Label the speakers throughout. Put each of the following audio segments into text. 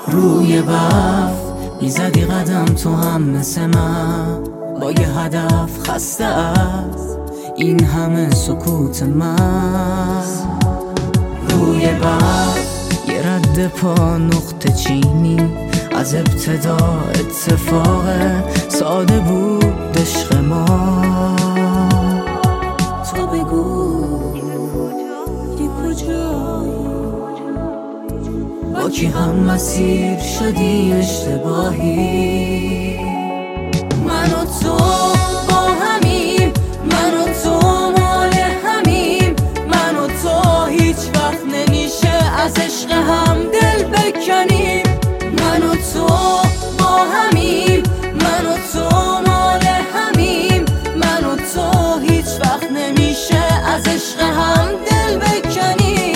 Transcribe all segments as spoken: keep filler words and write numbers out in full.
Speaker 1: روی برف میزدی قدم تو هم مثل من، با یه هدف خسته از این همه سکوت من. روی برف یه رد پا نقطه چینی، از ابتدا اتفاق ساده بود عشق ما. تو بگو یه کجایی، با کی هم مسیر شدی اشتباهی. من و تو با همیم، من و تو مال همیم، من و تو هیچ وقت نمیشه از عشق هم دل بکنیم. من و تو با همیم، من و تو مال همیم، من و تو هیچ وقت نمیشه از عشق هم دل بکنیم.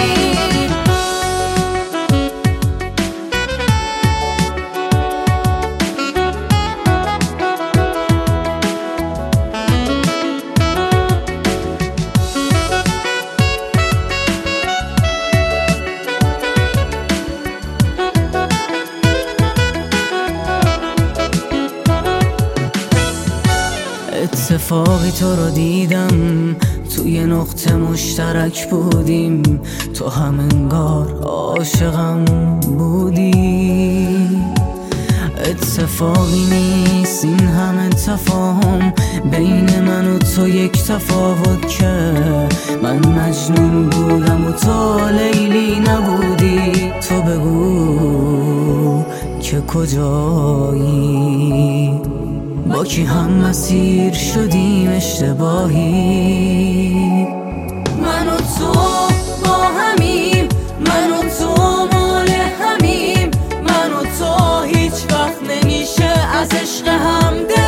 Speaker 1: اتفاقی تو رو دیدم، توی نقطه مشترک بودیم، تو هم انگار عاشقم بودی. اتفاقی نیست این همه تفاهم بین من و تو، یک تفاوت که من مجنون بودم و تو لیلی نبودی. تو بگو که کجایی، با کی هم مسیر شدیم اشتباهی. من و تو با همیم، من و تو مال همیم، من و تو هیچ وقت نمیشه از عشق هم دل